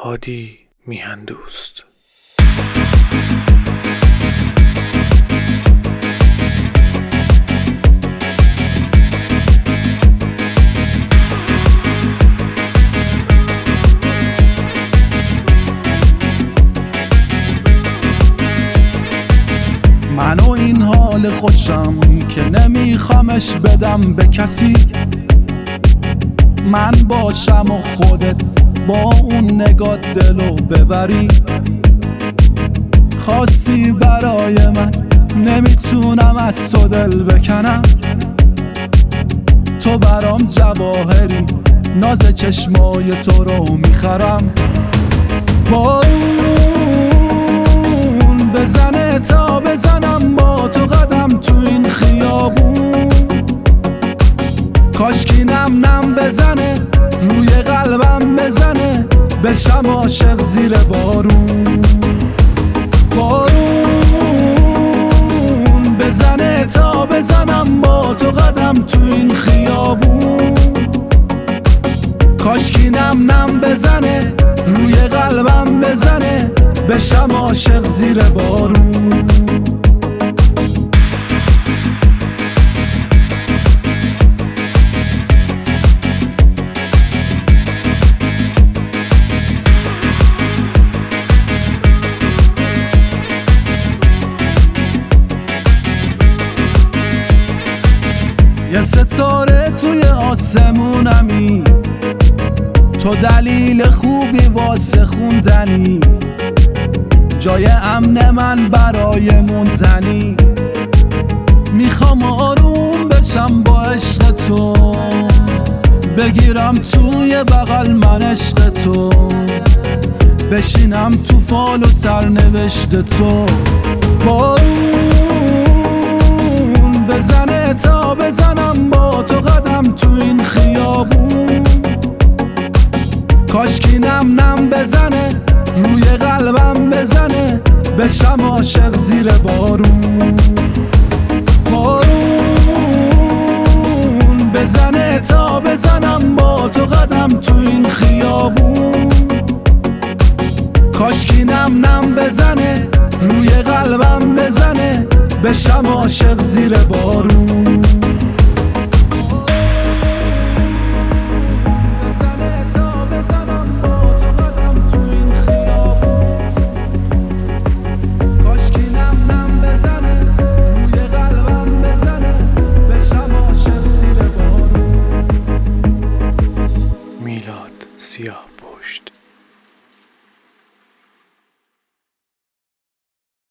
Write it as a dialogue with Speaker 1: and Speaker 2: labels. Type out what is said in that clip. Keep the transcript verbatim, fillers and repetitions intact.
Speaker 1: هادی میهندوست.
Speaker 2: من و این حال خوشم که نمیخوامش بدم به کسی، من باشم و خودت با اون نگاه دلو ببری. خاصی برای من نمیتونم از تو دل بکنم، تو برام جواهری ناز چشمای تو رو میخرم. بارون بزنه تا بزنم با تو قدم تو این خیابون، کاشکی نم نم بزنه روی قلبم بزنه بشم عاشق زیر بارون. بارون بزنه تا بزنم با تو قدم تو این خیابون، کاشکی نم نم بزنه روی قلبم بزنه بشم عاشق زیر بارون. یه ستاره توی آسمونمی، تو دلیل خوبی واسه خوندنی، جای امن من برای موندنی. میخوام آروم بشم با عشق تو، بگیرم توی بغل من عشق تو، بشینم تو فال و سرنوشت تو. بارون بزنه تا بزنم با تو قدم تو این خیابون، کاشکی نم نم بزنه روی قلبم بزنه بشم عاشق زیر بارون. بارون بزنه تا بزنم با تو قدم تو این خیابون، کاشکی نم نم بزنه روی قلبم بزنه بشم عاشق زیر بارون.